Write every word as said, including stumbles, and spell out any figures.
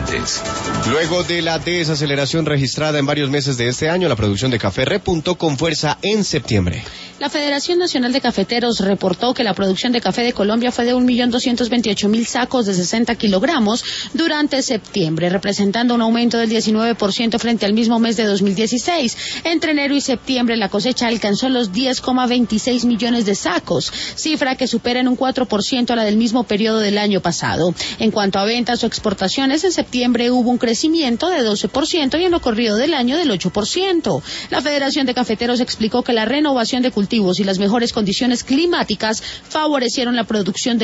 oyentes. Luego de la desaceleración registrada en varios meses de este año, la producción de café repuntó con fuerza en septiembre. La Federación Nacional de Cafeteros reportó que la producción de café de Colombia fue de un millón doscientos veintiocho mil sacos de sesenta kilogramos durante septiembre, representando un aumento del diecinueve por ciento frente al mismo mes de dos mil dieciséis. Entre enero y septiembre la cosecha alcanzó los diez coma veintiséis millones de sacos, cifra que supera en un cuatro por ciento a la del mismo periodo del año pasado. En cuanto a ventas o exportaciones, en septiembre hubo un crecimiento de doce por ciento y en lo corrido del año del ocho por ciento. La Federación de Cafeteros explicó que la renovación de cultivos y las mejores condiciones climáticas favorecieron la producción de